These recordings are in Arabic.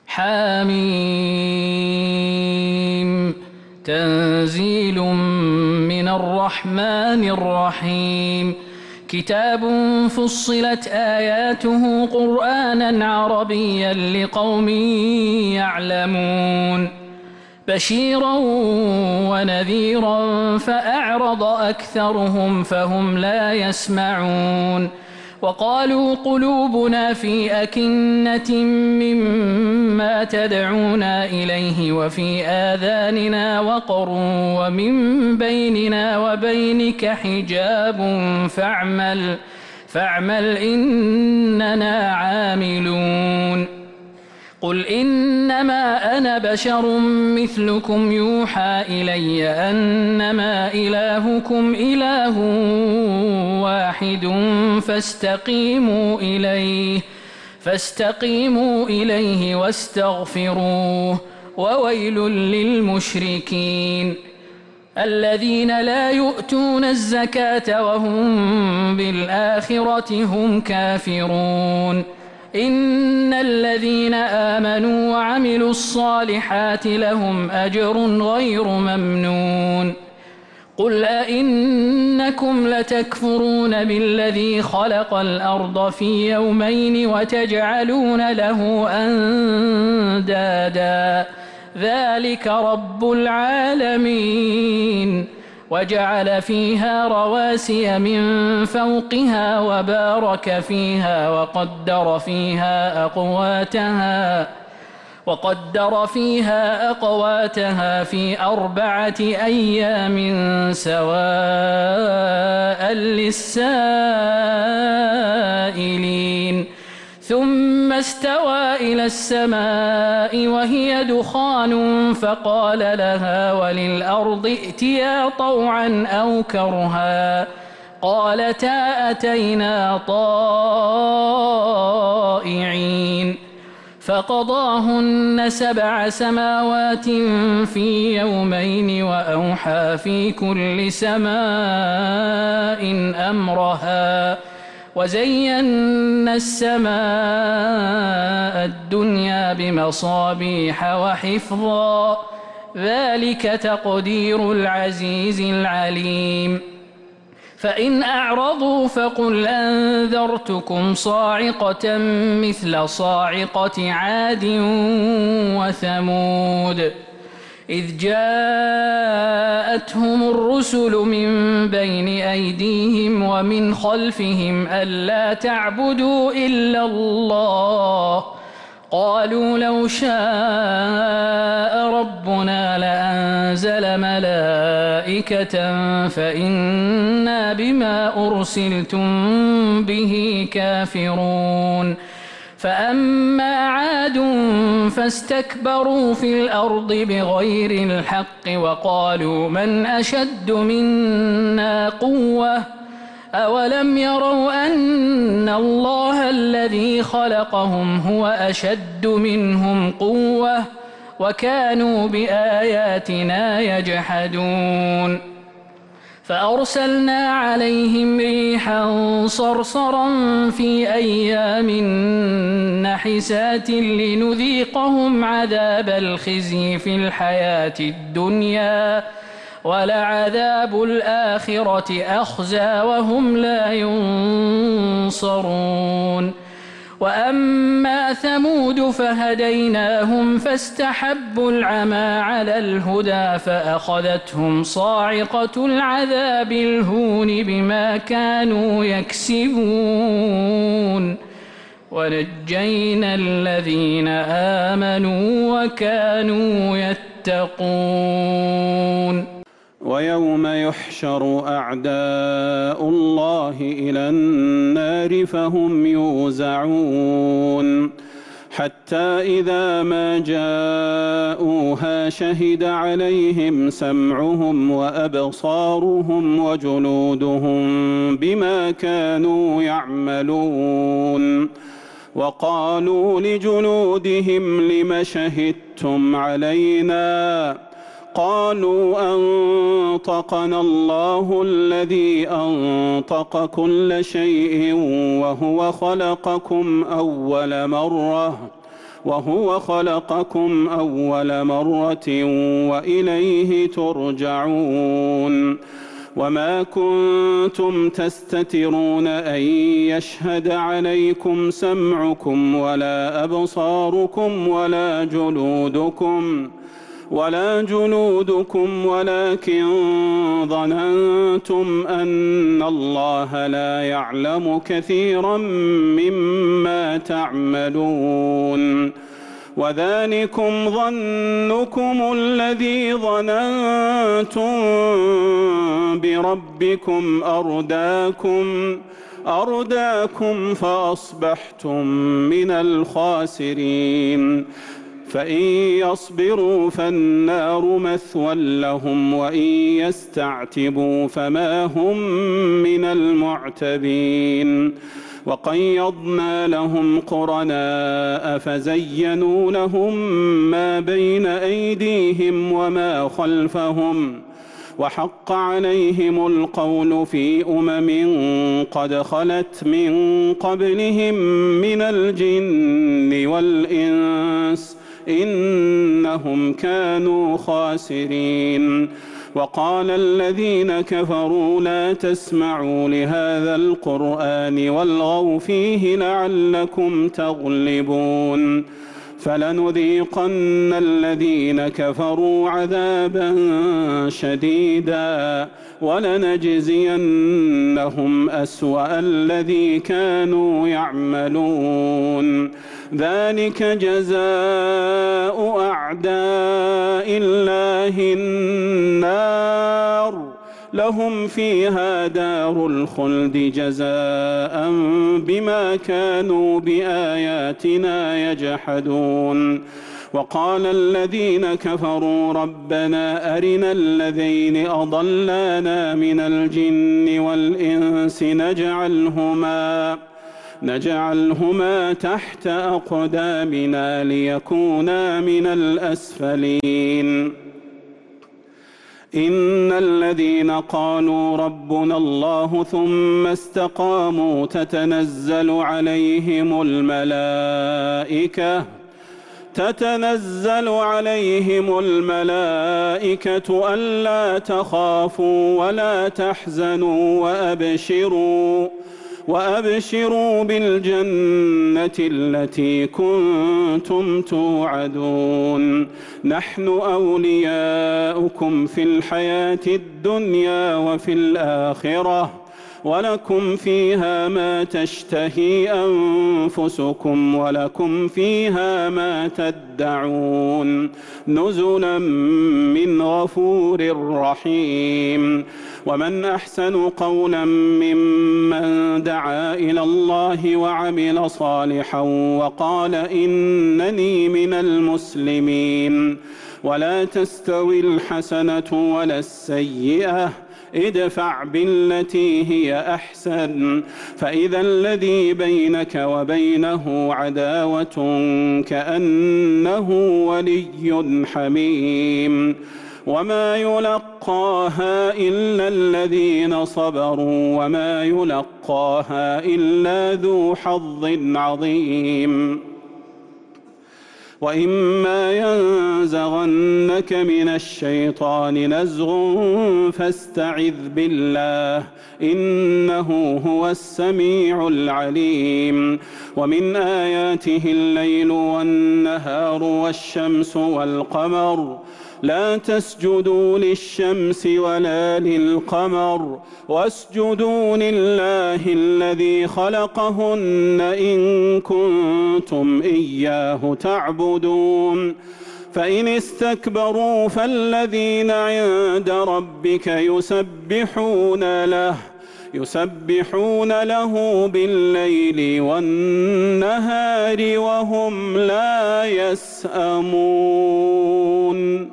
حميم تنزيل من الرحمن الرحيم كتاب فصلت آياته قرآنا عربيا لقوم يعلمون بشيرا ونذيرا فأعرض أكثرهم فهم لا يسمعون وقالوا قلوبنا في أكنة مما تدعونا إليه وفي آذاننا وقر ومن بيننا وبينك حجاب فاعمل إننا عاملون قل إنما أنا بشر مثلكم يوحى إلي أنما إلهكم إله واحد فاستقيموا إليه واستغفروه وويل للمشركين الذين لا يؤتون الزكاة وهم بالآخرة هم كافرون إن الذين آمنوا وعملوا الصالحات لهم أجر غير ممنون قل أئنكم لتكفرون بالذي خلق الأرض في يومين وتجعلون له أندادا ذلك رب العالمين وجعل فيها رواسي من فوقها وبارك فيها وقدر فيها أقواتها في 4 أيام سواء للسائلين ثم استوى إلى السماء وهي دخان فقال لها وللأرض ائتيا طوعا أو كرها قالتا أتينا طائعين فقضاهن 7 سماوات في يومين وأوحى في كل سماء أمرها وزينا السماء الدنيا بمصابيح وحفظا ذلك تقدير العزيز العليم فإن أعرضوا فقل أنذرتكم صاعقة مثل صاعقة عاد وثمود إذ جاءتهم الرسل من بين أيديهم ومن خلفهم ألا تعبدوا إلا الله قالوا لو شاء ربنا لأنزل ملائكة فإنا بما أرسلتم به كافرون فأما عاد فاستكبروا في الأرض بغير الحق وقالوا من أشد منا قوة أولم يروا أن الله الذي خلقهم هو أشد منهم قوة وكانوا بآياتنا يجحدون فأرسلنا عليهم ريحا صرصرا في أيام نحسات لنذيقهم عذاب الخزي في الحياة الدنيا ولعذاب الآخرة أخزى وهم لا ينصرون وأما ثمود فهديناهم فاستحبوا العمى على الهدى فأخذتهم صاعقة العذاب الهون بما كانوا يكسبون ونجينا الذين آمنوا وكانوا يتقون ويوم يحشر أعداء الله إلى النار فهم يوزعون حتى إذا ما جاءوها شهد عليهم سمعهم وأبصارهم وجلودهم بما كانوا يعملون وقالوا لجلودهم لم شهدتم علينا قالوا أنطقنا الله الذي أنطق كل شيء وهو خلقكم أول مرة وهو خلقكم أول مرة وإليه ترجعون وما كنتم تستترون أن يشهد عليكم سمعكم ولا أبصاركم ولا جلودكم ولكن ظننتم أن الله لا يعلم كثيرا مما تعملون وذلكم ظنكم الذي ظننتم بربكم أرداكم فأصبحتم من الخاسرين فإن يصبروا فالنار مثوى لهم وإن يستعتبوا فما هم من المعتبين وقيضنا لهم قرناء فزينوا لهم ما بين أيديهم وما خلفهم وحق عليهم القول في قد خلت من قبلهم من الجن والإنس إنهم كانوا خاسرين وقال الذين كفروا لا تسمعوا لهذا القرآن والغوا فيه لعلكم تغلبون فلنذيقن الذين كفروا عذابا شديدا ولنجزينهم أسوأ الذي كانوا يعملون ذلك جزاء أعداء الله النار لهم فيها دار الخلد جزاء بما كانوا بآياتنا يجحدون وقال الذين كفروا ربنا أرنا الذين أضلانا من الجن والإنس نجعلهما تحت أقدامنا ليكونا من الأسفلين إن الذين قالوا ربنا الله ثم استقاموا تتنزل عليهم الملائكة ألا تخافوا ولا تحزنوا وأبشروا بالجنة التي كنتم توعدون نحن أولياؤكم في الحياة الدنيا وفي الآخرة ولكم فيها ما تشتهي أنفسكم ولكم فيها ما تدعون نزلا من غفور رحيم ومن أحسن قولا ممن دعا إلى الله وعمل صالحا وقال إنني من المسلمين ولا تستوي الحسنة ولا السيئة ادفع بالتي هي أحسن فإذا الذي بينك وبينه عداوة كأنه ولي حميم وما يلقاها إلا الذين صبروا وما يلقاها إلا ذو حظ عظيم وإما ينزغنك من الشيطان نزغ فاستعذ بالله إنه هو السميع العليم ومن آياته الليل والنهار والشمس والقمر لا تسجدوا للشمس ولا للقمر واسجدوا لله الذي خلقهن إن كنتم إياه تعبدون فإن استكبروا فالذين عند ربك يسبحون له بالليل والنهار وهم لا يسأمون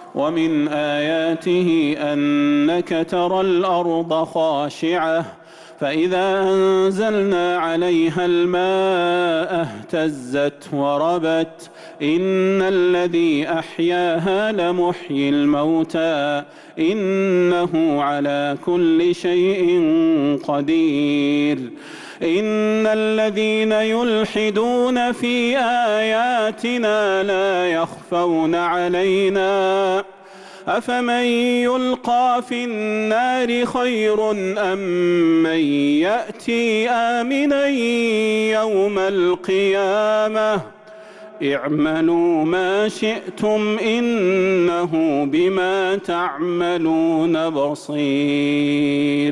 ومن آياته أنك ترى الأرض خاشعة فإذا أنزلنا عليها الماء اهتزت وربت إن الذي أحياها لمحيي الموتى إنه على كل شيء قدير إن الذين يلحدون في آياتنا لا يخفون علينا أفمن يلقى في النار خير أم من يأتي آمنا يوم القيامة اعملوا ما شئتم إنه بما تعملون بصير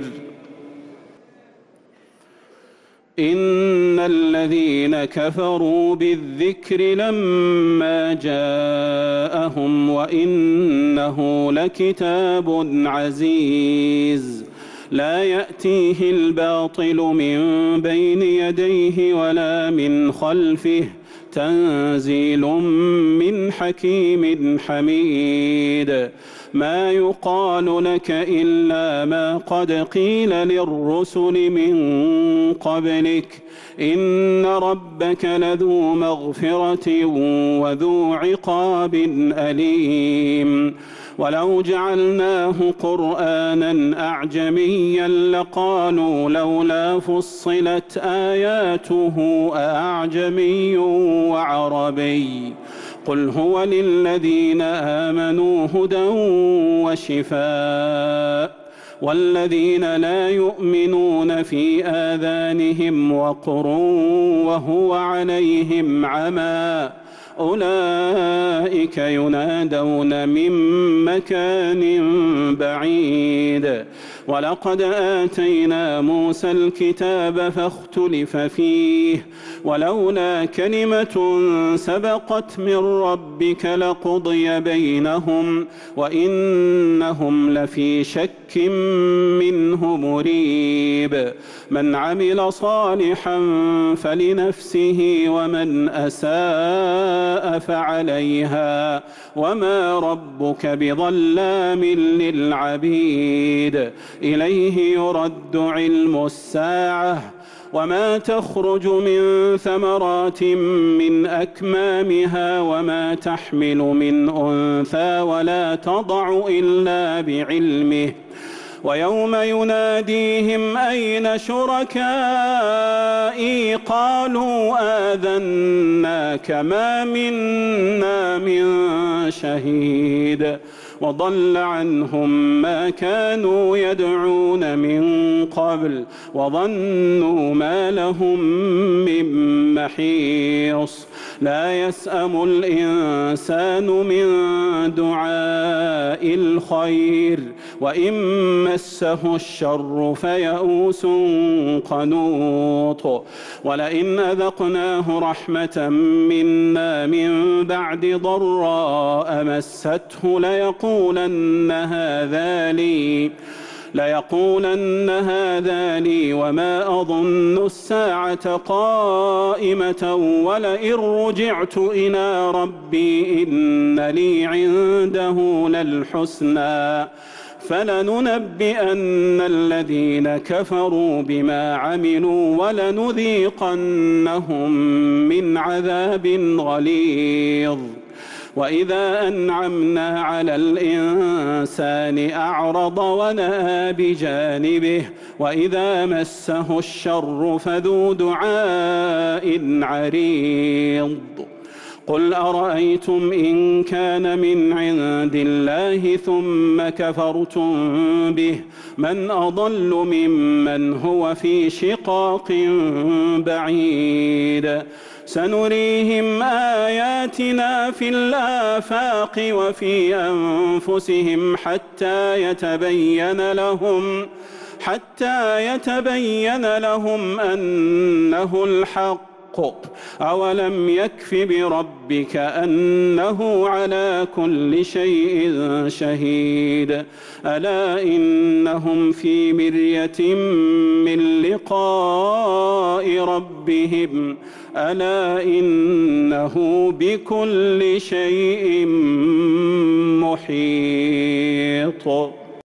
إن الذين كفروا بالذكر لما جاءهم وإنه لكتاب عزيز لا يأتيه الباطل من بين يديه ولا من خلفه تنزيل من حكيم حميد ما يقال لك إلا ما قد قيل للرسل من قبلك إن ربك لذو مغفرة وذو عقاب أليم ولو جعلناه قرآنا أعجميا لقالوا لولا فصلت آياته أأعجمي وعربي قل هو للذين آمنوا هدى وشفاء والذين لا يؤمنون في آذانهم وقر وهو عليهم عمى أولئك ينادون من مكان بعيد ولقد آتينا موسى الكتاب فاختلف فيه ولولا كلمة سبقت من ربك لقضي بينهم وإنهم لفي شك منه مريب من عمل صالحا فلنفسه ومن أساء فعليها وما ربك بظلام للعبيد إليه يرد علم الساعة وما تخرج من ثمرات من أكمامها وما تحمل من أنثى ولا تضع إلا بعلمه ويوم يناديهم أين شركائي قالوا آذناك ما منا من شهيد وضل عنهم ما كانوا يدعون من قبل وظنوا ما لهم من محيص لا يسأم الإنسان من دعاء الخير وإن مسه الشر فيئوس قنوط ولئن أذقناه رحمة منا من بعد ضراء مسته ليقولن هذا لي وما أظن الساعة قائمة ولئن رجعت إلى ربي إن لي عنده للحسنى فلننبئن الذين كفروا بما عملوا ولنذيقنهم من عذاب غليظ وإذا أنعمنا على الإنسان أعرض ونأى بجانبه وإذا مسه الشر فذو دعاء عريض قل أرأيتم إن كان من عند الله ثم كفرتم به من أضل ممن هو في شقاق بعيد سنريهم آياتنا في الآفاق وفي أنفسهم حتى يتبين لهم أنه الحق أولم يكف بربك أنه على كل شيء شهيد ألا إنهم في مرية من لقاء ربهم ألا إنه بكل شيء محيط